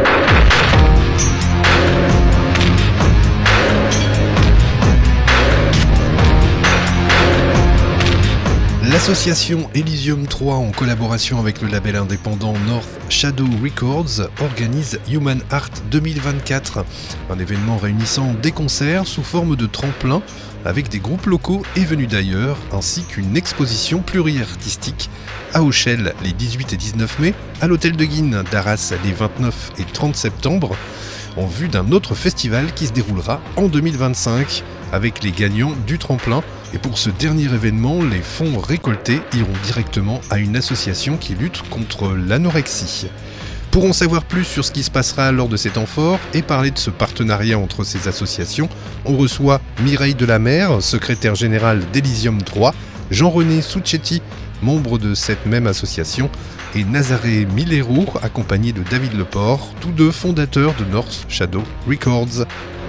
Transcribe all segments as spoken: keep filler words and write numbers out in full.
L'association Elysium trois, en collaboration avec le label indépendant North Shadow Records, organise Human Art deux mille vingt-quatre, un événement réunissant des concerts sous forme de tremplin avec des groupes locaux et venus d'ailleurs, ainsi qu'une exposition pluriartistique à Auchel les dix-huit et dix-neuf mai, à l'Hôtel de Guines d'Arras les vingt-neuf et trente septembre, en vue d'un autre festival qui se déroulera en deux mille vingt-cinq avec les gagnants du tremplin. Et pour ce dernier événement, les fonds récoltés iront directement à une association qui lutte contre l'anorexie. Pour en savoir plus sur ce qui se passera lors de cet temps fort et parler de ce partenariat entre ces associations, on reçoit Mireille Delamer, secrétaire générale d'Elysium trois, Jean-René Soucchetti, membre de cette même association, et Nazaré Milero, accompagné de David Leport, tous deux fondateurs de North Shadow Records.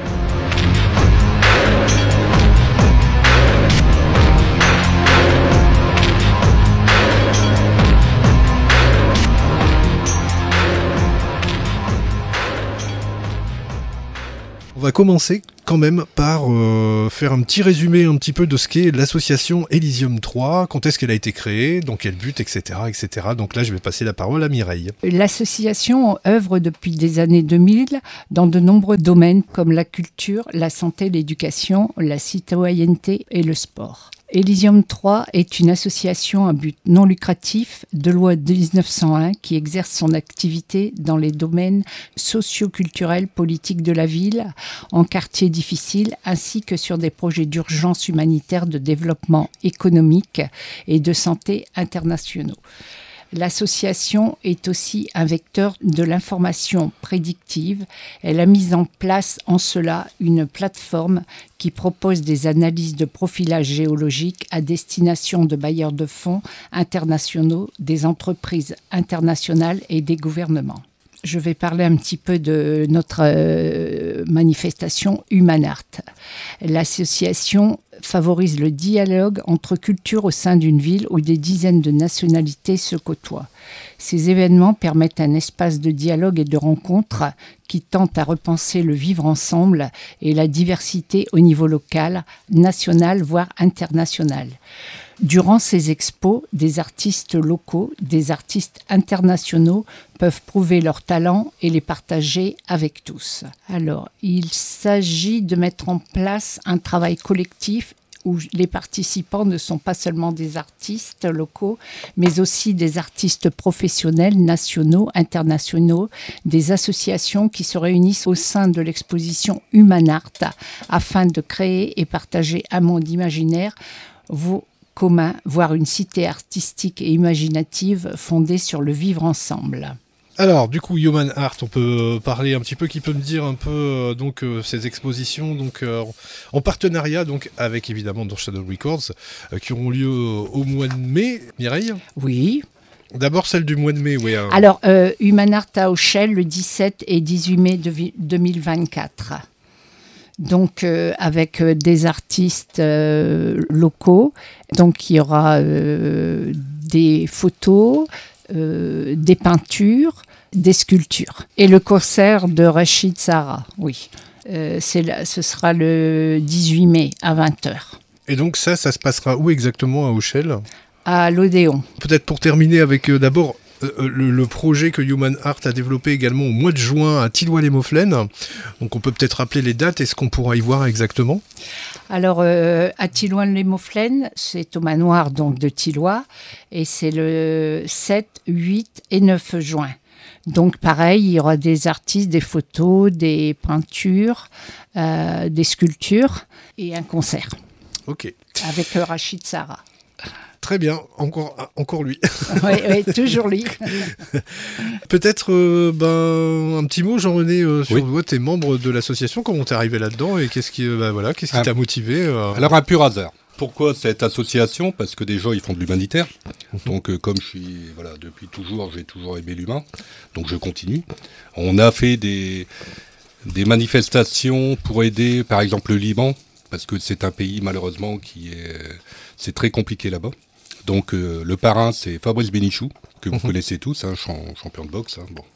On va commencer quand même par euh, faire un petit résumé un petit peu de ce qu'est l'association Elysium trois, quand est-ce qu'elle a été créée, dans quel but, et cetera, et cetera. Donc là, je vais passer la parole à Mireille. L'association œuvre depuis des années deux mille dans de nombreux domaines comme la culture, la santé, l'éducation, la citoyenneté et le sport. Elysium trois est une association à but non lucratif de loi dix-neuf cent un qui exerce son activité dans les domaines socio-culturels, politiques de la ville, en quartiers difficiles, ainsi que sur des projets d'urgence humanitaire, de développement économique et de santé internationaux. L'association est aussi un vecteur de l'information prédictive. Elle a mis en place en cela une plateforme qui propose des analyses de profilage géologique à destination de bailleurs de fonds internationaux, des entreprises internationales et des gouvernements. Je vais parler un petit peu de notre euh, manifestation Human Art. L'association favorise le dialogue entre cultures au sein d'une ville où des dizaines de nationalités se côtoient. Ces événements permettent un espace de dialogue et de rencontre qui tente à repenser le vivre ensemble et la diversité au niveau local, national, voire international. Durant ces expos, des artistes locaux, des artistes internationaux peuvent prouver leurs talents et les partager avec tous. Alors, il s'agit de mettre en place un travail collectif où les participants ne sont pas seulement des artistes locaux, mais aussi des artistes professionnels, nationaux, internationaux, des associations qui se réunissent au sein de l'exposition Human Art afin de créer et partager un monde imaginaire vous, commun, voire une cité artistique et imaginative fondée sur le vivre ensemble. Alors, du coup, Human Art, on peut parler un petit peu, qui peut me dire un peu euh, donc euh, ces expositions donc euh, en partenariat donc avec évidemment North Shadow Records euh, qui auront lieu au mois de mai. Mireille ? Oui. D'abord celle du mois de mai, oui. Hein. Alors, euh, Human Art à Auchel le dix-sept et dix-huit mai deux mille vingt-quatre. Donc euh, avec euh, des artistes euh, locaux. Donc il y aura euh, des photos, euh, des peintures, des sculptures. Et le concert de Rachid Sara, oui. Euh, c'est là, ce sera le dix-huit mai à vingt heures. Et donc ça, ça se passera où exactement à Auchel ? À l'Odéon. Peut-être pour terminer avec euh, d'abord... Euh, le, le projet que Human Art a développé également au mois de juin à Thilloy-les-Mauflaines. Donc on peut peut-être rappeler les dates et ce qu'on pourra y voir exactement. Alors euh, à Thilloy-les-Mauflaines, c'est au manoir donc, de Thilloy et c'est le sept, huit et neuf juin. Donc pareil, il y aura des artistes, des photos, des peintures, euh, des sculptures et un concert. Ok. Avec euh, Rachid Sara. Très bien, encore, encore lui. Oui, oui, toujours lui. Peut-être euh, ben, un petit mot, Jean-René, euh, sur oui. toi, t'es membre de l'association, comment t'es arrivé là-dedans et qu'est-ce qui, ben, voilà, qu'est-ce qui ah. t'a motivé euh... Alors, un pur hasard. Pourquoi cette association ? Parce que déjà, ils font de l'humanitaire. Donc, euh, comme je suis, voilà, depuis toujours, j'ai toujours aimé l'humain. Donc, je continue. On a fait des, des manifestations pour aider, par exemple, le Liban, parce que c'est un pays, malheureusement, qui est, c'est très compliqué là-bas. Donc euh, le parrain, c'est Fabrice Bénichou, que vous mmh. connaissez tous, hein, champion de boxe. Hein, bon,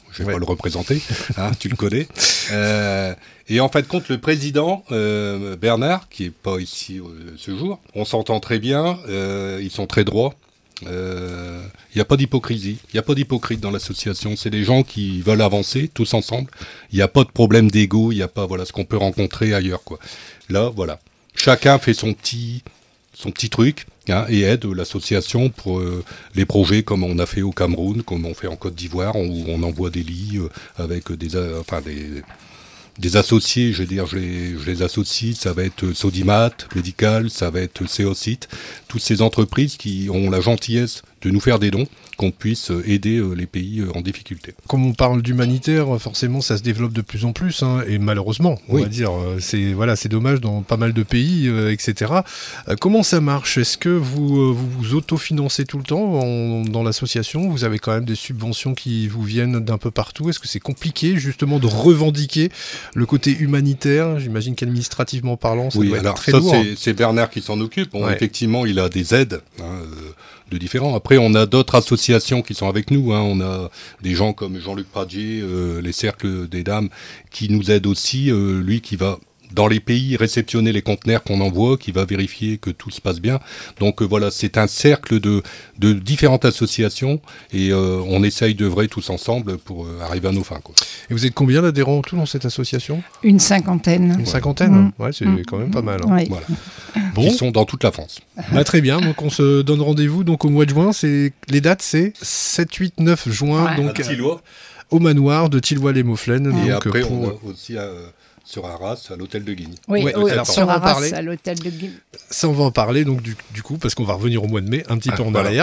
je vais ouais. pas le représenter, hein, tu le connais. Euh, et en fait, compte le président euh, Bernard, qui est pas ici euh, ce jour, on s'entend très bien, euh, ils sont très droits. Il euh, n'y a pas d'hypocrisie, il n'y a pas d'hypocrite dans l'association, c'est des gens qui veulent avancer tous ensemble, il n'y a pas de problème d'ego, il n'y a pas voilà, ce qu'on peut rencontrer ailleurs, quoi. Là, voilà, chacun fait son petit, son petit truc hein, et aide l'association pour euh, les projets comme on a fait au Cameroun, comme on fait en Côte d'Ivoire, où on envoie des lits euh, avec des, euh, enfin, des, des associés, je veux dire, je les, je les associe, ça va être Sodimat, Médical, ça va être Céocite, toutes ces entreprises qui ont la gentillesse de nous faire des dons, qu'on puisse aider les pays en difficulté. Comme on parle d'humanitaire, forcément ça se développe de plus en plus, hein, et malheureusement, on oui. va dire, c'est, voilà, c'est dommage dans pas mal de pays, euh, et cetera. Euh, comment ça marche ? Est-ce que vous euh, vous, vous autofinancez tout le temps en, dans l'association ? Vous avez quand même des subventions qui vous viennent d'un peu partout ? Est-ce que c'est compliqué justement de revendiquer le côté humanitaire ? J'imagine qu'administrativement parlant, ça oui, doit alors, être très ça, lourd. C'est, c'est Bernard qui s'en occupe. Bon, ouais. Effectivement, il a des aides. Hein, euh, de différents. Après, on a d'autres associations qui sont avec nous. Hein. On a des gens comme Jean-Luc Pradier, euh, les Cercles des Dames, qui nous aident aussi. Euh, lui qui va dans les pays réceptionner les conteneurs qu'on envoie, qui va vérifier que tout se passe bien. Donc euh, voilà, c'est un cercle de, de différentes associations et euh, on essaye d'œuvrer tous ensemble pour euh, arriver à nos fins, quoi. Et vous êtes combien d'adhérents en tout dans cette association ? Une cinquantaine. Une cinquantaine ? Mmh. Ouais, c'est mmh. quand même pas mal. Hein. Ouais. Voilà. Bon. Qui sont dans toute la France. Bah, très bien, donc on se donne rendez-vous donc, au mois de juin. C'est... Les dates, c'est sept, huit, neuf juin, ouais. donc, à Thillois. Au manoir de Thillois-les-Mauflaines. Et donc, après, pour... on a aussi euh, sur Arras, à l'hôtel de Guigne. Oui, ouais, oui alors, sur ça, Arras, à l'hôtel de Guigne. Ça, on va en parler donc, du, du coup, parce qu'on va revenir au mois de mai, un petit ah, peu en voilà. arrière.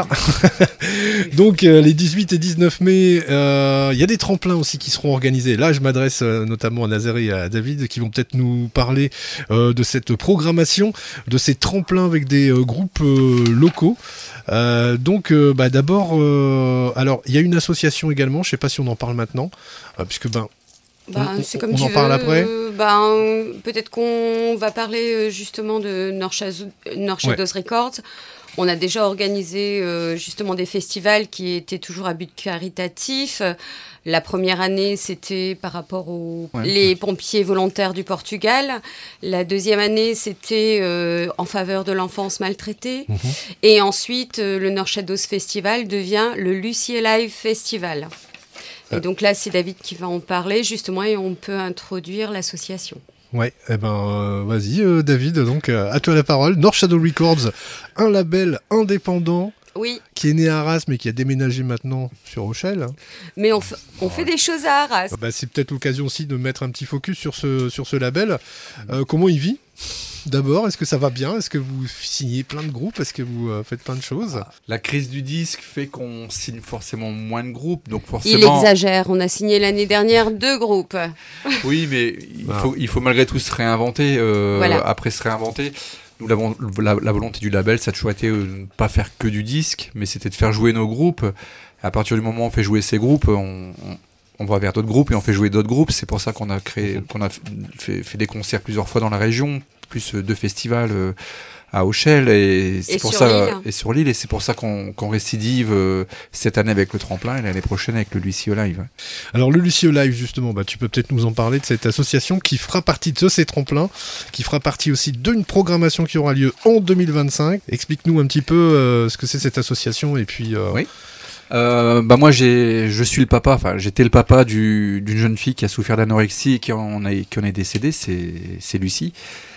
Donc, euh, les dix-huit et dix-neuf mai, il euh, y a des tremplins aussi qui seront organisés. Là, je m'adresse euh, notamment à Nazaré et à David, qui vont peut-être nous parler euh, de cette programmation, de ces tremplins avec des euh, groupes euh, locaux. Euh, donc, euh, bah, d'abord, euh, alors, il y a une association également, je ne sais pas si on en parle maintenant, euh, puisque, ben, Ben, on, c'est comme on tu en veux. parle après. Ben, peut-être qu'on va parler justement de North Shadows, North Shadows ouais. Records. On a déjà organisé euh, justement des festivals qui étaient toujours à but caritatif. La première année, c'était par rapport aux ouais. les pompiers volontaires du Portugal. La deuxième année, c'était euh, en faveur de l'enfance maltraitée. Mmh. Et ensuite, euh, le North Shadows Festival devient le Lucie Alive Festival. Et donc là, c'est David qui va en parler, justement, et on peut introduire l'association. Ouais, eh ben, euh, vas-y, euh, David, donc, euh, à toi la parole. North Shadow Records, un label indépendant. Oui. Qui est né à Arras, mais qui a déménagé maintenant sur Rochelle. Mais on, f- on fait des choses à Arras. Bah, c'est peut-être l'occasion aussi de mettre un petit focus sur ce, sur ce label. Euh, comment il vit ? D'abord, est-ce que ça va bien ? Est-ce que vous signez plein de groupes ? Est-ce que vous euh, faites plein de choses ? La crise du disque fait qu'on signe forcément moins de groupes, donc forcément... Il exagère, on a signé l'année dernière deux groupes. Oui, mais il faut, il faut malgré tout se réinventer, euh, voilà. après se réinventer. Nous, la, la, la volonté du label, ça a toujours été de ne pas faire que du disque, mais c'était de faire jouer nos groupes. À partir du moment où on fait jouer ces groupes, on... on on va vers d'autres groupes et on fait jouer d'autres groupes. C'est pour ça qu'on a créé, qu'on a fait, fait des concerts plusieurs fois dans la région, plus deux festivals euh, à Auchel et c'est et pour sur ça l'île. et sur l'île et c'est pour ça qu'on, qu'on récidive euh, cette année avec le tremplin et l'année prochaine avec le Lucie Live. Alors le Lucie Live justement, bah, tu peux peut-être nous en parler de cette association qui fera partie de ces tremplins, qui fera partie aussi d'une programmation qui aura lieu en deux mille vingt-cinq. Explique-nous un petit peu euh, ce que c'est cette association et puis. Euh... Oui. Euh, bah moi j'ai, je suis le papa, enfin j'étais le papa du, d'une jeune fille qui a souffert d'anorexie et qui en, a, qui en est décédée, c'est, c'est Lucie.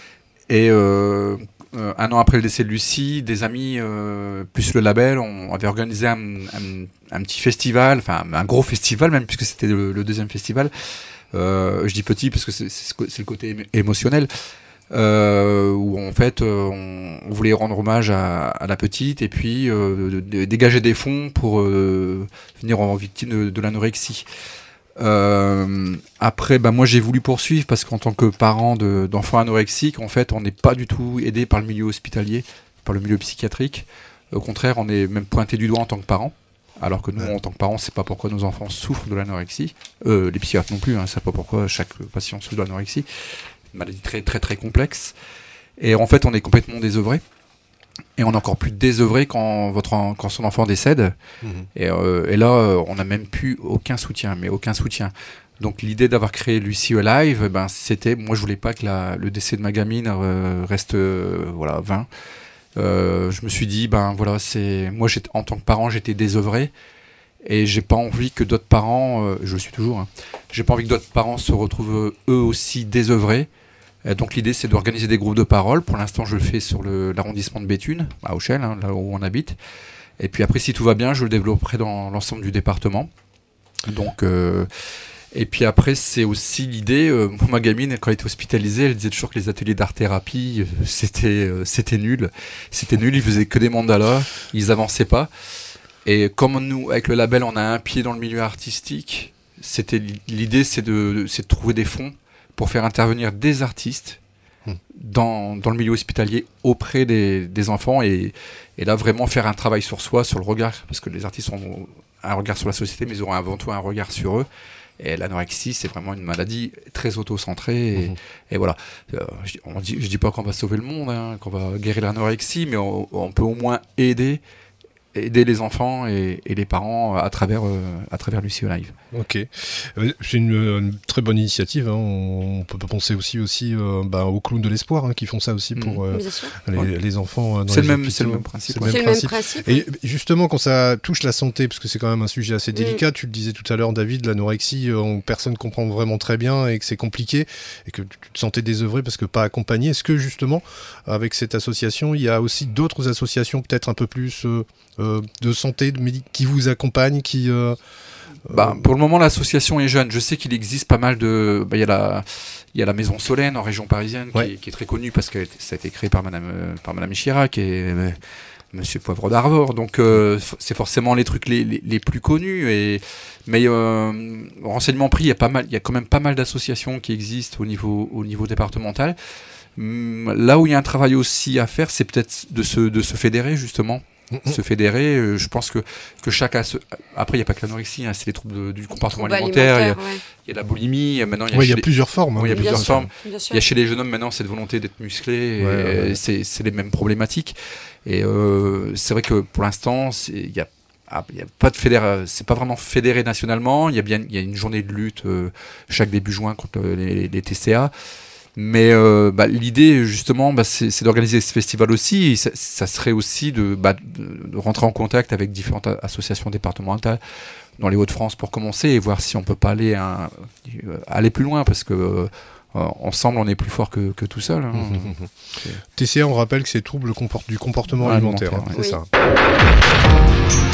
Et euh, euh, un an après le décès de Lucie, des amis euh, plus le label, on avait organisé un, un, un petit festival, enfin un gros festival même puisque c'était le, le deuxième festival. Euh, je dis petit parce que c'est, c'est, c'est le côté émo- émotionnel. Euh, où en fait euh, on, on voulait rendre hommage à, à la petite et puis euh, de, de dégager des fonds pour euh, venir en victime de, de l'anorexie. Euh, après, bah, moi j'ai voulu poursuivre parce qu'en tant que parent de, d'enfants anorexiques, en fait, on n'est pas du tout aidé par le milieu hospitalier, par le milieu psychiatrique. Au contraire, on est même pointé du doigt en tant que parent. Alors que nous, ouais. en tant que parents, c'est pas pourquoi nos enfants souffrent de l'anorexie. Euh, les psychiatres non plus, hein, c'est pas pourquoi chaque patient souffre de l'anorexie. Une maladie très très très complexe et en fait on est complètement désœuvré Et on est encore plus désœuvré quand, votre, en- quand son enfant décède. Mmh. Et, euh, et là, euh, on n'a même plus aucun soutien, mais aucun soutien. Donc l'idée d'avoir créé Lucy Alive, ben, c'était, moi je voulais pas que la, le décès de ma gamine euh, reste euh, voilà, vain. Euh, je me suis dit, ben voilà, c'est moi j'étais, en tant que parent, j'étais désœuvré. Et j'ai pas envie que d'autres parents, euh, je le suis toujours, hein, j'ai pas envie que d'autres parents se retrouvent euh, eux aussi désœuvrés. Euh, donc l'idée c'est d'organiser des groupes de parole. Pour l'instant je le fais sur le, l'arrondissement de Béthune, à Auchel, hein, là où on habite. Et puis après si tout va bien je le développerai dans l'ensemble du département. Donc, euh, et puis après c'est aussi l'idée, euh, ma gamine quand elle était hospitalisée elle disait toujours que les ateliers d'art-thérapie euh, c'était, euh, c'était nul. C'était nul, ils faisaient que des mandalas, ils avançaient pas. Et comme nous, avec le label, on a un pied dans le milieu artistique, c'était l'idée, c'est de, c'est de trouver des fonds pour faire intervenir des artistes mmh. dans, dans le milieu hospitalier auprès des, des enfants et, et là vraiment faire un travail sur soi, sur le regard, parce que les artistes ont un regard sur la société, mais ils auront avant tout un regard sur eux. Et l'anorexie, c'est vraiment une maladie très auto-centrée. Et, mmh. et voilà. Euh, je, on dit, je dis pas qu'on va sauver le monde, hein, qu'on va guérir l'anorexie, mais on, on peut au moins aider. aider les enfants et, et les parents à travers, euh, à travers Lucy Alive. Ok, c'est une, une très bonne initiative. Hein. On peut penser aussi, aussi euh, bah, aux clowns de l'espoir hein, qui font ça aussi pour euh, les, ouais. les enfants. Dans c'est, les le même, c'est le même principe. C'est, ouais. le, le même même principe. Et justement, quand ça touche la santé, parce que c'est quand même un sujet assez délicat, mmh. tu le disais tout à l'heure, David, l'anorexie, euh, personne ne comprend vraiment très bien et que c'est compliqué et que tu te sentais désœuvré parce que pas accompagné. Est-ce que justement, avec cette association, il y a aussi d'autres associations peut-être un peu plus euh, euh, de santé, de médic- qui vous accompagnent, qui... Euh, Bah, pour le moment, l'association est jeune. Je sais qu'il existe pas mal de. Bah, il y a la, il y a la Maison Solène en région parisienne qui, ouais. est, qui est très connue parce que ça a été créé par Madame, euh, par Madame Chirac et euh, Monsieur Poivre d'Arvor. Donc euh, c'est forcément les trucs les, les, les plus connus. Et mais euh, au renseignement pris, il y a pas mal, il y a quand même pas mal d'associations qui existent au niveau, au niveau départemental. Là où il y a un travail aussi à faire, c'est peut-être de se, de se fédérer justement. Mmh. Se fédérer, euh, je pense que, que chaque asso... après il n'y a pas que l'anorexie, hein, c'est les troubles de, du comportement troubles alimentaire, il y, ouais. y a la boulimie, maintenant il y a, ouais, y a les... plusieurs formes. Hein. Ouais, il y a bien plusieurs sûr, formes. bien sûr. Il y a chez les jeunes hommes maintenant cette volonté d'être musclé, ouais, ouais, ouais. c'est, c'est les mêmes problématiques. Et euh, c'est vrai que pour l'instant, il n'y a Ah, y a pas de fédéra... c'est pas vraiment fédéré nationalement. Il y a bien, il y a une journée de lutte euh, chaque début juin contre les, les T C A. Mais euh, bah, l'idée justement, bah, c'est, c'est d'organiser ce festival aussi. Et ça, ça serait aussi de, bah, de, de rentrer en contact avec différentes associations départementales dans les Hauts-de-France pour commencer et voir si on peut pas aller, un, aller plus loin parce que euh, ensemble on est plus fort que, que tout seul. Hein. Mmh, mmh. T C A, on rappelle que c'est trouble comport- du comportement ouais, alimentaire. alimentaire hein, ouais. C'est oui. ça.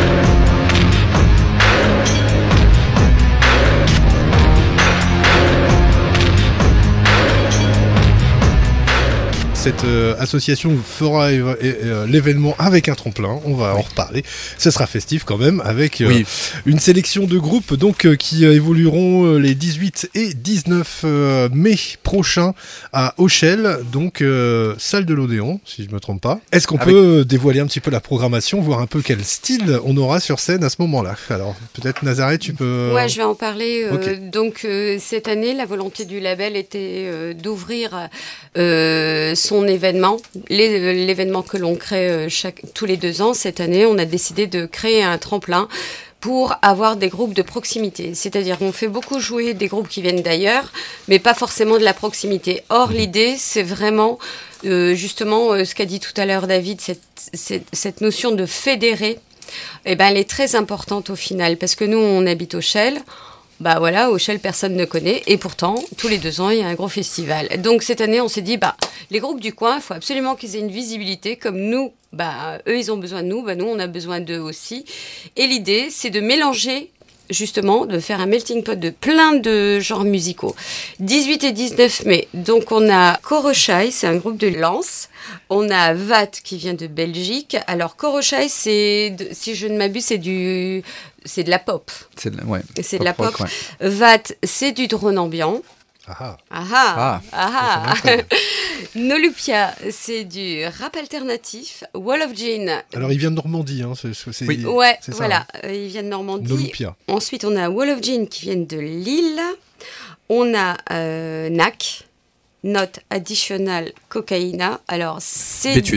Cette euh, association fera éva- euh, l'événement avec un tremplin, on va oui. en reparler. Ce sera festif quand même, avec euh, oui. une sélection de groupes donc, euh, qui euh, évolueront euh, les dix-huit et dix-neuf euh, mai prochains à Auchel, donc euh, salle de l'Odéon, si je ne me trompe pas. Est-ce qu'on avec... peut dévoiler un petit peu la programmation, voir un peu quel style on aura sur scène à ce moment-là? Alors peut-être Nazareth, tu peux... Ouais, je vais en parler. Euh, okay. Donc euh, cette année, la volonté du label était euh, d'ouvrir euh, son Son événement, les, l'événement que l'on crée chaque, tous les deux ans. Cette année, on a décidé de créer un tremplin pour avoir des groupes de proximité. C'est-à-dire qu'on fait beaucoup jouer des groupes qui viennent d'ailleurs, mais pas forcément de la proximité. Or, l'idée, c'est vraiment, euh, justement, euh, ce qu'a dit tout à l'heure David, cette, cette, cette notion de fédérer, eh ben, elle est très importante au final, parce que nous, on habite Auchel. Bah voilà, Auchel, personne ne connaît. Et pourtant, tous les deux ans, il y a un gros festival. Donc cette année, on s'est dit, bah, les groupes du coin, il faut absolument qu'ils aient une visibilité. Comme nous, bah, eux, ils ont besoin de nous, bah, nous, on a besoin d'eux aussi. Et l'idée, c'est de mélanger, justement, de faire un melting pot de plein de genres musicaux. dix-huit et dix-neuf mai, donc on a Korochai, c'est un groupe de Lens. On a Vat qui vient de Belgique. Alors Korochai, c'est, de, si je ne m'abuse, c'est du... C'est de la pop. C'est de la, ouais, c'est pop de la pop. Rock, ouais. Vat, c'est du drone ambiant. Ah ah. Ah. ah. Nolupia, c'est du rap alternatif. Wall of Gin. Alors, il vient de Normandie. Hein, c'est, c'est, oui. Ouais, c'est ça, voilà. Hein. Il vient de Normandie. Nolupia. Ensuite, on a Wall of Gin qui viennent de Lille. On a euh, N A C, Not Additional Cocaïna. Alors, c'est... Béthune.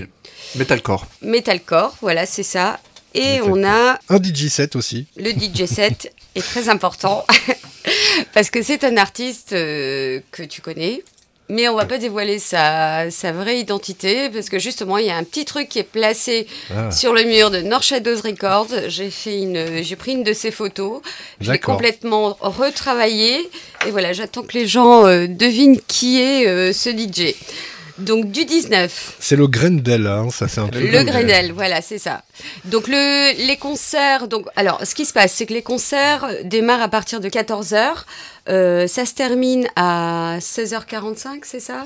Metalcore. Metalcore, voilà, c'est ça. Et Metalcore. on a... Un D J set aussi. Le D J set est très important parce que c'est un artiste euh, que tu connais. Mais on va pas dévoiler sa, sa vraie identité parce que justement il y a un petit truc qui est placé ah. sur le mur de North Shadows Records. J'ai fait une, j'ai pris une de ses photos, je l'ai complètement retravaillée et voilà, j'attends que les gens euh, devinent qui est euh, ce D J. Donc du dix-neuf. C'est le Grendel, hein, ça c'est un truc. Le Grendel, voilà, c'est ça. Donc le, les concerts, donc alors ce qui se passe, c'est que les concerts démarrent à partir de quatorze heures. Euh, ça se termine à seize heures quarante-cinq, c'est ça ?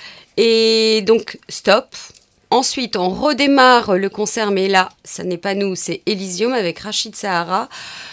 Et donc stop. Ensuite, on redémarre le concert, mais là, ça n'est pas nous, c'est Elysium avec Rachid Sahara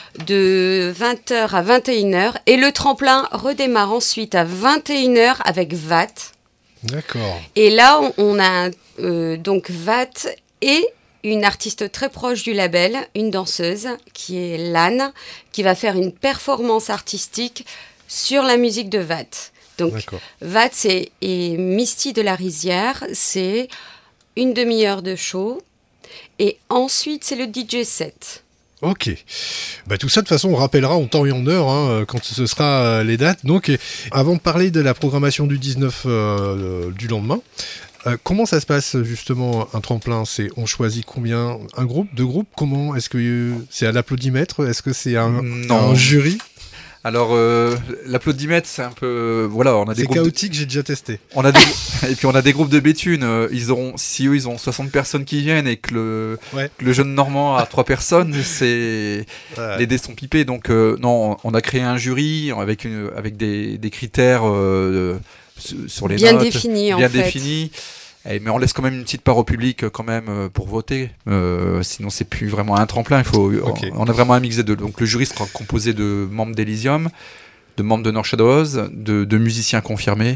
de vingt heures à vingt et une heures. Et le tremplin redémarre ensuite à vingt et une heures avec V A T. D'accord. Et là, on, on a euh, donc V A T et une artiste très proche du label, une danseuse, qui est Lan, qui va faire une performance artistique sur la musique de V A T. Donc, D'accord. V A T c'est, et Misty de la Rizière, c'est une demi-heure de show. Et ensuite, c'est le D J set. Ok. Bah, tout ça, de toute façon, on rappellera en temps et en heure hein, quand ce sera euh, les dates. Donc, et, avant de parler de la programmation du dix-neuf euh, du lendemain, euh, comment ça se passe justement un tremplin ? C'est, on choisit combien ? Un groupe ? Deux groupes ? Comment ? Est-ce que euh, c'est à l'applaudimètre ? Est-ce que c'est un, un jury ? Alors, euh, l'applaudimètre, c'est un peu... Euh, voilà, on a des c'est groupes chaotique, de... j'ai déjà testé. On a des... et puis, on a des groupes de Béthune. Euh, ils auront... Si eux, ils ont soixante personnes qui viennent et que le, ouais. que le jeune Normand a trois personnes, c'est... Ouais. Les dés sont pipés. Donc, euh, non, on a créé un jury avec, une... avec des, des critères euh, sur les bien notes. Définis, bien en fait. définis. Et, mais on laisse quand même une petite part au public quand même euh, pour voter. Euh, sinon, c'est plus vraiment un tremplin. Il faut, okay. on, on a vraiment un mix des deux. Donc, le jury sera composé de membres d'Elysium, de membres de North Shadows, de, de musiciens confirmés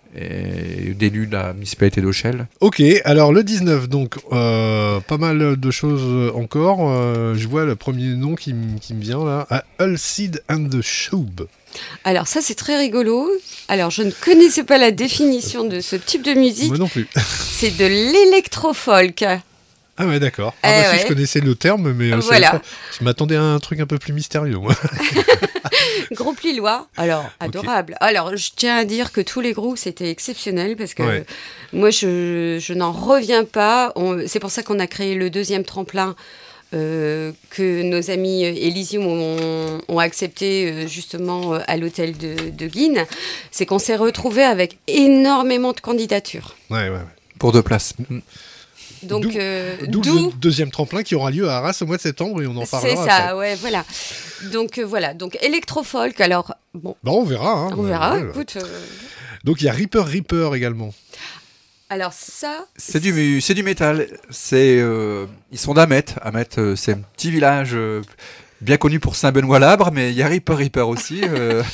et d'élus de la municipalité d'Auchel. Ok, alors le dix-neuf, donc euh, pas mal de choses encore. Euh, je vois le premier nom qui, m- qui me vient là, à Ulcid and the Shube. Alors ça c'est très rigolo. Alors je ne connaissais pas la définition de ce type de musique. Moi non plus. C'est de l'électro-folk. Ah ouais, d'accord. Ah eh bah ouais. si je connaissais le terme, mais voilà. pas... je m'attendais à un truc un peu plus mystérieux. Moi. Groupe lillois, alors adorable. Okay. Alors je tiens à dire que tous les groupes c'était exceptionnel parce que ouais. moi je, je n'en reviens pas. On, c'est pour ça qu'on a créé le deuxième tremplin. Euh, que nos amis Elysium ont, ont accepté euh, justement euh, à l'hôtel de, de Guine, c'est qu'on s'est retrouvés avec énormément de candidatures. Ouais, ouais, ouais. Pour deux places. Donc, d'où, euh, d'où, d'où le deuxième tremplin qui aura lieu à Arras au mois de septembre et on en parlera. C'est ça, après. ouais, voilà. Donc euh, voilà, donc électro-folk, alors bon. Bah, on verra. Hein, on verra, ouais, écoute. Euh... Donc il y a Reaper Reaper également. Alors ça... C'est du, c'est du métal. C'est, euh, ils sont d'Amet. Amet, euh, c'est un petit village euh, bien connu pour Saint-Benoît-Labre, mais il y a Reaper Reaper aussi. Euh...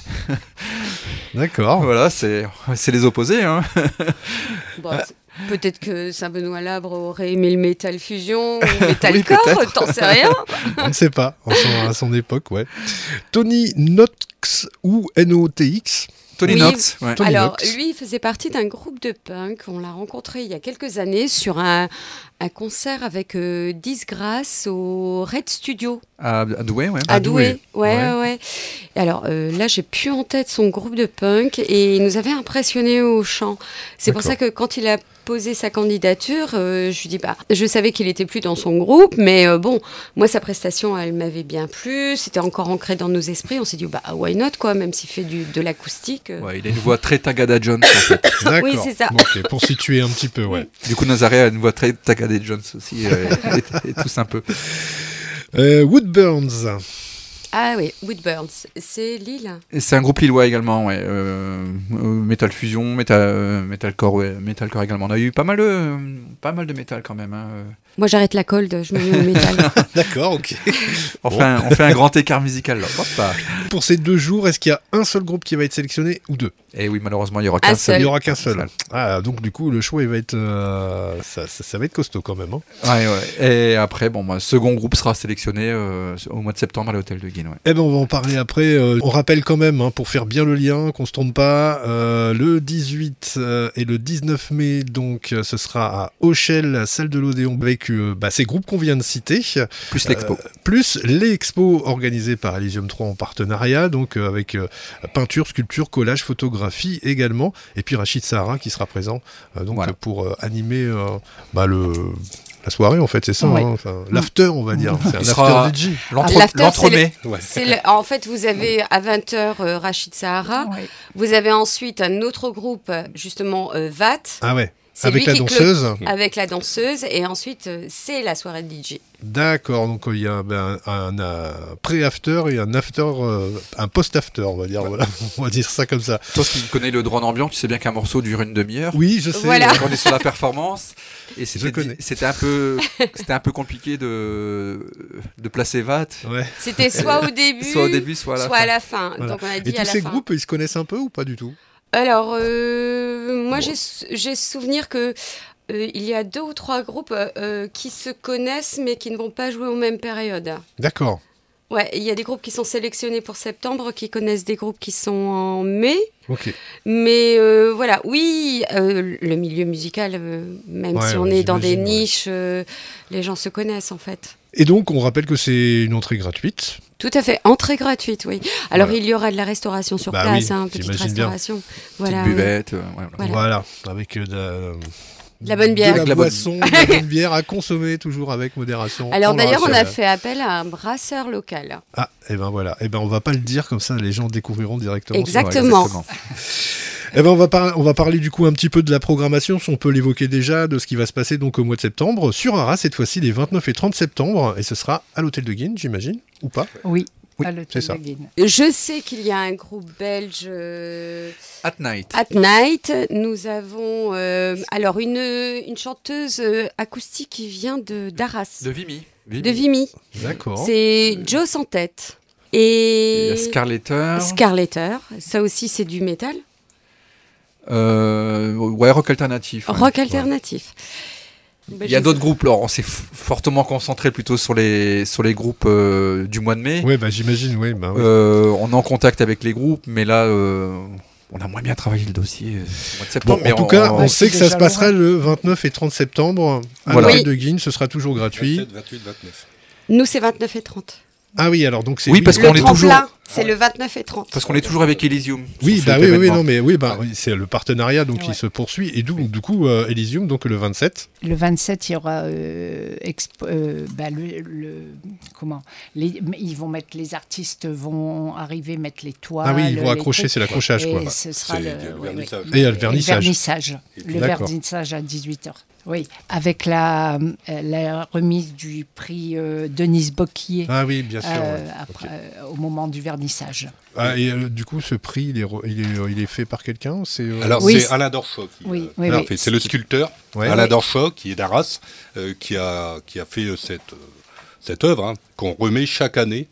D'accord. Voilà, c'est, c'est les opposés. Hein. Bon, peut-être que Saint-Benoît-Labre aurait aimé le Metal Fusion ou le Metalcore, oui, t'en sais rien. On ne sait pas, en son, à son époque, ouais. Tony Knox ou N O T X. Tony oui, Knox. Ouais. Tony alors, Knox. lui, il faisait partie d'un groupe de punk. On l'a rencontré il y a quelques années sur un, un concert avec euh, Disgrâce au Red Studio. À, à Douai, ouais. À Douai, ouais, ouais. ouais. Alors euh, là, j'ai plus en tête son groupe de punk et il nous avait impressionnés au chant. C'est D'accord. pour ça que quand il a posé sa candidature, euh, je lui dis bah, je savais qu'il était plus dans son groupe, mais euh, bon, moi sa prestation, elle m'avait bien plu. C'était encore ancré dans nos esprits. On s'est dit bah why not quoi, même s'il fait du de l'acoustique. Euh... Ouais, il a une voix très Tagada Jones en fait. D'accord. Oui, c'est ça. Okay, pour situer un petit peu, ouais. Du coup, Nazaré a une voix très Tagada Jones aussi, euh, et, et, et tous un peu. Euh, Woodburns. Ah oui, Woodburns, c'est Lille. Et c'est un groupe lillois également, ouais. Euh, euh, Metal Fusion, Metal, euh, Metalcore, ouais, Metalcore également. On a eu pas mal de, euh, pas mal de métal quand même. Hein. Moi, j'arrête la cold, je me mets au métal. D'accord, ok. Enfin, bon. On fait un grand écart musical là. Hop, bah. Pour ces deux jours, est-ce qu'il y a un seul groupe qui va être sélectionné ou deux ? Eh oui, malheureusement, il n'y aura qu'un un seul. Il n'y aura qu'un seul. Ah, donc du coup, le choix, il va être, euh, ça, ça, ça va être costaud quand même. Hein. Ouais, ouais. Et après, bon, bah, second groupe sera sélectionné euh, au mois de septembre à l'hôtel de Guine. Guine. Ouais. Eh ben, on va en parler après. Euh, on rappelle quand même, hein, pour faire bien le lien, qu'on se trompe pas, euh, le dix-huit euh, et le dix-neuf mai, donc, euh, ce sera à Auchel, salle de l'Odéon, avec euh, bah, ces groupes qu'on vient de citer. Plus l'expo. Euh, plus l'expo organisée par Elysium trois en partenariat, donc euh, avec euh, peinture, sculpture, collage, photographie également. Et puis Rachid Sahara qui sera présent euh, donc, voilà. pour euh, animer euh, bah, le... la soirée, en fait, c'est ça. Ouais. Hein, enfin, l'after, on va dire. C'est un Il after sera- D J. L'entre- L'after, L'entremet. Ouais. C'est le- En fait, vous avez à vingt heures euh, Rachid Sahara. Ouais. Vous avez ensuite un autre groupe, justement, euh, V A T, Ah ouais. C'est Avec lui la qui danseuse. avec la danseuse. Et ensuite, euh, c'est la soirée de D J. D'accord, donc il y a ben, un, un, un pré-after et un after, euh, un post-after, on va dire. Ouais. Voilà, on va dire ça comme ça. Toi qui connais le drone ambiant, tu sais bien qu'un morceau dure une demi-heure. Oui, je sais. Voilà. ouais. On est sur la performance et Je c'était, connais. c'était un peu, c'était un peu compliqué de, de placer V A T. Ouais. C'était soit au début, Soit au début, soit à la fin. la fin. Voilà. Donc on a dit Et à tous la ces fin. groupes, ils se connaissent un peu ou pas du tout? Alors, euh, moi, Bon. j'ai, j'ai souvenir que euh, il y a deux ou trois groupes euh, qui se connaissent, mais qui ne vont pas jouer aux mêmes périodes. D'accord. Ouais, il y a des groupes qui sont sélectionnés pour septembre, qui connaissent des groupes qui sont en mai. Ok. Mais euh, voilà, oui, euh, le milieu musical, euh, même Ouais, si on ouais, est dans des j'imagine, ouais. niches, euh, les gens se connaissent en fait. Et donc, on rappelle que c'est une entrée gratuite. Tout à fait, entrée gratuite, oui. Alors Voilà. il y aura de la restauration sur Bah place, oui, hein, petite j'imagine bien. restauration. Petite Voilà, oui. buvette. euh, ouais, voilà. Voilà. Voilà. Avec euh, de, la- De la bonne bière. De la, Avec la bonne- boisson, de la bonne bière à consommer, toujours avec modération. Alors le d'ailleurs, on a rappelle. fait appel à un brasseur local. Ah, et ben voilà. Et ben on va pas le dire comme ça, les gens découvriront directement. Exact. Ouais, Exactement. Eh ben on va, par- on va parler du coup un petit peu de la programmation, si on peut l'évoquer déjà, de ce qui va se passer donc au mois de septembre, sur Arras, cette fois-ci les vingt-neuf et trente septembre, et ce sera à l'hôtel de Guine, j'imagine, ou pas? Oui, Oui, à c'est l'hôtel ça. de Guine. Je sais qu'il y a un groupe belge, euh, At Night. At Night. Nous avons euh, alors une, une chanteuse euh, acoustique qui vient de d'Arras, De Vimy. de Vimy. D'accord. C'est Joe Sans Tête. Il y Et a Scarletter. Scarletter. Ça aussi, c'est du métal. Euh, ouais, rock alternatif. ouais. Rock alternatif. Bah, Il y a je d'autres sais- groupes. Alors, on s'est f- fortement concentré plutôt sur les, sur les groupes euh, du mois de mai. Ouais, bah j'imagine, oui. Bah, oui. Euh, on est en contact avec les groupes, mais là, euh, on a moins bien travaillé le dossier euh, au mois de septembre. Bon, mais en tout cas, on Ouais, sait c'est que ça déjà se passera loin. le vingt-neuf et trente septembre à Voilà. l'hôtel Oui. de Guine, ce sera toujours gratuit. vingt-sept, vingt-huit, vingt-neuf. Nous, c'est vingt-neuf et trente. Ah oui, alors donc c'est... Oui, parce Le qu'on est toujours- tremplin, c'est le vingt-neuf et trente. Parce qu'on est toujours avec Elysium. Oui, sur bah cet oui, oui, oui, événement. non, mais oui, bah, oui, c'est le partenariat donc qui Ouais. se poursuit. Et d'où, du coup, euh, Elysium, donc le vingt-sept. Le vingt-sept, il y aura euh, expo- euh, bah, le, le- comment les, ils vont mettre les artistes vont arriver mettre les toiles. Ah oui, ils vont les accrocher, trucs, c'est l'accrochage, et quoi. ce sera C'est le, le ouais, vernissage. ouais. Et il y a le Et vernissage. vernissage. Et Le D'accord. vernissage à dix-huit heures. Oui, avec la, euh, la remise du prix euh, Denise Bocquier Ah oui, bien sûr. euh, ouais. après, Ok. euh, au moment du vernissage. Ah, et euh, du coup, ce prix, il est, re- il est, il est fait par quelqu'un c'est, euh, Alors Oui, c'est c'est- Alain Dorchoc qui, Oui, euh, oui, qui l'a oui. fait. C'est le sculpteur Ouais. Alain Oui. Dorchoc qui est d'Arras, euh, qui a qui a fait euh, cette euh, cette œuvre hein, qu'on remet chaque année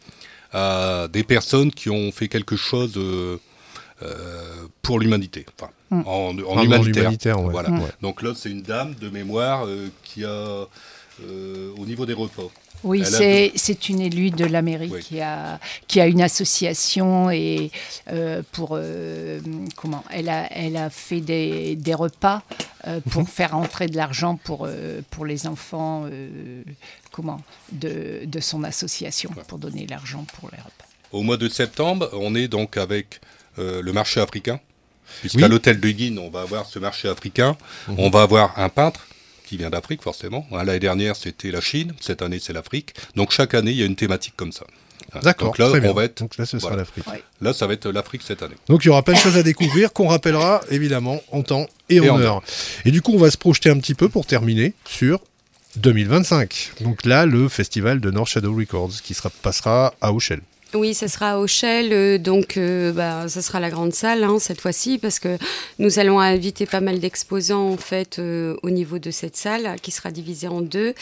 à des personnes qui ont fait quelque chose euh, euh, pour l'humanité, enfin Mm. en, en Ah, dans humanitaire. l'humanitaire, ouais. Voilà. Ouais. Donc là, c'est une dame de mémoire euh, qui a euh, au niveau des repas. Oui, Elle a c'est, c'est une élue de l'Amérique Oui. qui, a, qui a une association et euh, pour euh, comment elle a, elle a fait des, des repas euh, pour Mhm. faire entrer de l'argent pour, euh, pour les enfants euh, comment de, de son association pour donner l'argent pour les repas. Au mois de septembre, on est donc avec euh, le marché africain, puisqu'à Oui. l'hôtel de Guine, on va avoir ce marché africain. Mhm. On va avoir un peintre qui vient d'Afrique, forcément. Hein, l'année dernière, c'était la Chine. Cette année, c'est l'Afrique. Donc, chaque année, il y a une thématique comme ça. Hein, D'accord, Donc là, très bien. on va être, Donc là, ce sera voilà. l'Afrique. Ouais. là, ça va être l'Afrique cette année. Donc il y aura plein de choses à découvrir qu'on rappellera évidemment en temps et, Et en en heure. Et du coup, on va se projeter un petit peu pour terminer sur deux mille vingt-cinq. Donc là, le festival de North Shadow Records qui sera, passera à Auchel. Oui, ça sera à Auchel, euh, donc euh, bah, ça sera la grande salle hein, cette fois-ci, parce que nous allons inviter pas mal d'exposants en fait euh, au niveau de cette salle qui sera divisée en deux.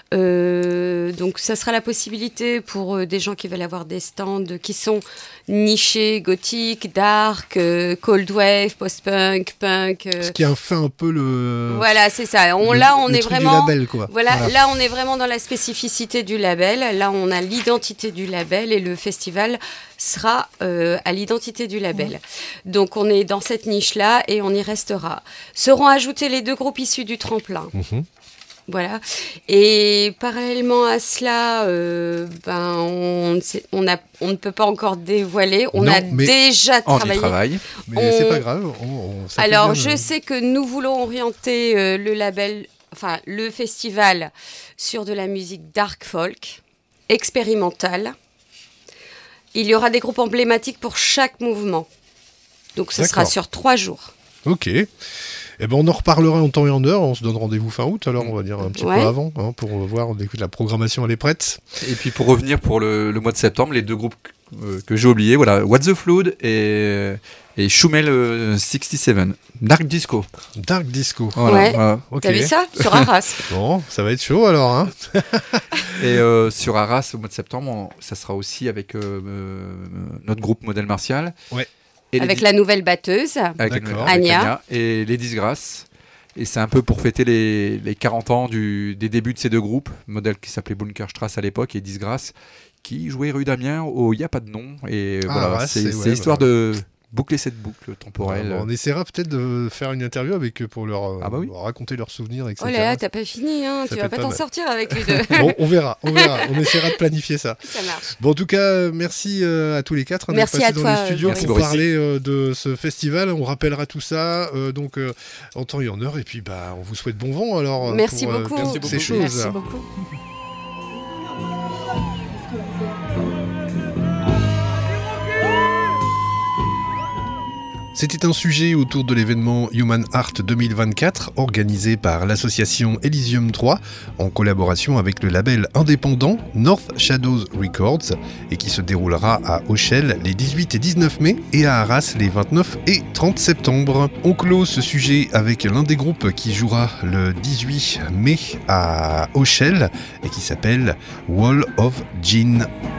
Euh, donc ça sera la possibilité pour euh, des gens qui veulent avoir des stands qui sont nichés, gothique, dark, euh, cold wave, post-punk, punk. euh, Ce qui a fait un peu le. voilà, c'est ça. On, le- là, on le est truc du vraiment. label, quoi. Voilà, là on est vraiment dans la spécificité du label. Là on a l'identité du label et le festival festival sera euh, à l'identité du label. Donc on est dans cette niche-là et on y restera. Seront ajoutés les deux groupes issus du tremplin. Mmh. Voilà. Et parallèlement à cela, euh, ben, on, on, a, on ne peut pas encore dévoiler. On non, a déjà on travaillé. On y travaille. Mais on... c'est pas grave. On, on, Alors, bien, je euh... sais que nous voulons orienter euh, le label, enfin le festival, sur de la musique dark folk, expérimentale. Il y aura des groupes emblématiques pour chaque mouvement. Donc, ce D'accord. sera sur trois jours. Ok. Eh ben, on en reparlera en temps et en heure. On se donne rendez-vous fin août, alors on va dire un petit ouais. peu avant, hein, pour voir. La programmation, elle est prête. Et puis pour revenir pour le, le mois de septembre, les deux groupes euh, que j'ai oubliés, voilà, What the Flood et, et Schumel euh, soixante-dix-sept, Dark Disco. Dark Disco. Voilà, ouais. Voilà. Okay. T'as vu ça sur Arras? Bon, ça va être chaud alors. Hein. Et euh, sur Arras, au mois de septembre, on, ça sera aussi avec euh, euh, notre groupe Modèle Martial. Ouais. Et avec di- la nouvelle batteuse, avec Anya. Anya et les Disgrâces. Et c'est un peu pour fêter les, les quarante ans du, des débuts de ces deux groupes, modèle qui s'appelait Bunkerstrasse à l'époque et Disgrâces, qui jouait rue d'Amiens au Il n'y a pas de nom. Et ah, voilà, ouais, c'est, c'est, c'est ouais, histoire bah... de boucler cette boucle temporelle. Ouais, bon, on essaiera peut-être de faire une interview avec eux pour leur, ah bah oui. leur raconter leurs souvenirs, et cetera. Oh là là, t'as pas fini, hein, tu vas pas, pas t'en mal. sortir avec les deux. Bon, on verra, on verra, on essaiera de planifier ça. Ça marche. Bon, en tout cas, merci euh, à tous les quatre hein, merci d'être à passés toi, dans les studios merci pour parler euh, de ce festival. On rappellera tout ça euh, donc euh, en temps et en heure. Et puis, bah, on vous souhaite bon vent alors. Merci pour, beaucoup. Euh, merci ces choses. Merci beaucoup. C'était un sujet autour de l'événement Human Art deux mille vingt-quatre organisé par l'association Elysium trois en collaboration avec le label indépendant North Shadows Records et qui se déroulera à Auchel les dix-huit et dix-neuf mai et à Arras les vingt-neuf et trente septembre. On clôt ce sujet avec l'un des groupes qui jouera le dix-huit mai à Auchel et qui s'appelle Wall of Gin.